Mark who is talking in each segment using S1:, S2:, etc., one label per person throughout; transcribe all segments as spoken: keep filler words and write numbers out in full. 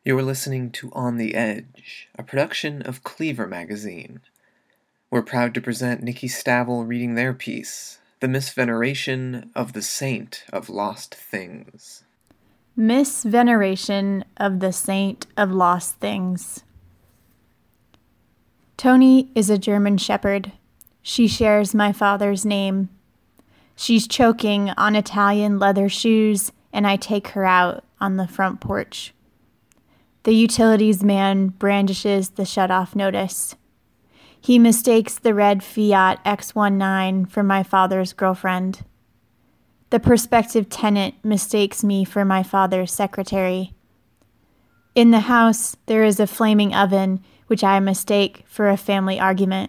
S1: You are listening to On the Edge, a production of Cleaver Magazine. We're proud to present Nikki Stavel reading their piece, The Misveneration of the Saint of Lost Things.
S2: Misveneration of the Saint of Lost Things. Toni is a German shepherd. She shares my father's name. She's choking on Italian leather shoes, and I take her out on the front porch. The utilities man brandishes the shut-off notice. He mistakes the red Fiat X nineteen for my father's girlfriend. The prospective tenant mistakes me for my father's secretary. In the house, there is a flaming oven, which I mistake for a family argument.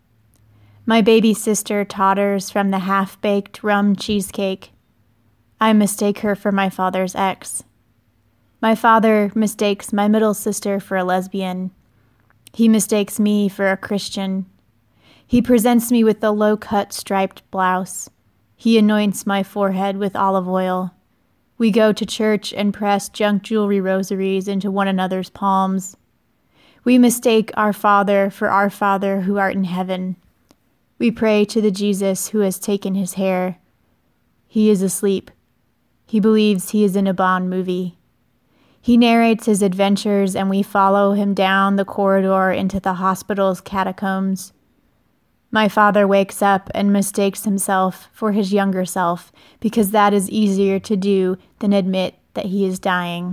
S2: My baby sister totters from the half-baked rum cheesecake. I mistake her for my father's ex. My father mistakes my middle sister for a lesbian. He mistakes me for a Christian. He presents me with a low-cut striped blouse. He anoints my forehead with olive oil. We go to church and press junk jewelry rosaries into one another's palms. We mistake our Father for our Father who art in heaven. We pray to the Jesus who has taken his hair. He is asleep. He believes he is in a Bond movie. He narrates his adventures, and we follow him down the corridor into the hospital's catacombs. My father wakes up and mistakes himself for his younger self, because that is easier to do than admit that he is dying.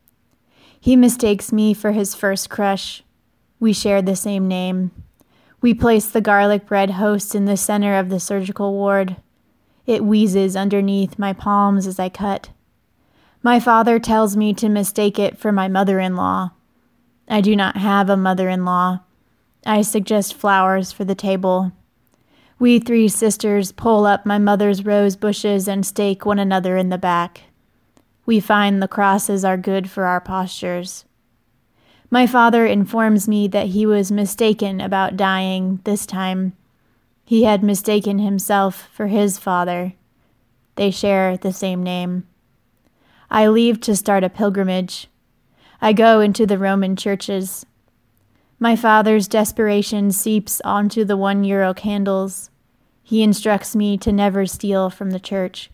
S2: He mistakes me for his first crush. We share the same name. We place the garlic bread host in the center of the surgical ward. It wheezes underneath my palms as I cut. My father tells me to mistake it for my mother-in-law. I do not have a mother-in-law. I suggest flowers for the table. We three sisters pull up my mother's rose bushes and stake one another in the back. We find the crosses are good for our postures. My father informs me that he was mistaken about dying this time. He had mistaken himself for his father. They share the same name. I leave to start a pilgrimage. I go into the Roman churches. My father's desperation seeps onto the one-euro candles. He instructs me to never steal from the church.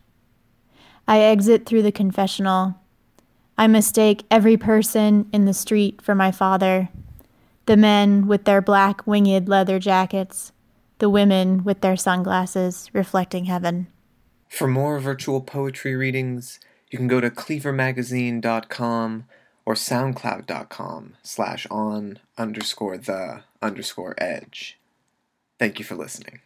S2: I exit through the confessional. I mistake every person in the street for my father. The men with their black winged leather jackets. The women with their sunglasses reflecting heaven.
S1: For more virtual poetry readings, you can go to cleaver magazine dot com or soundcloud dot com slash on underscore the underscore edge. Thank you for listening.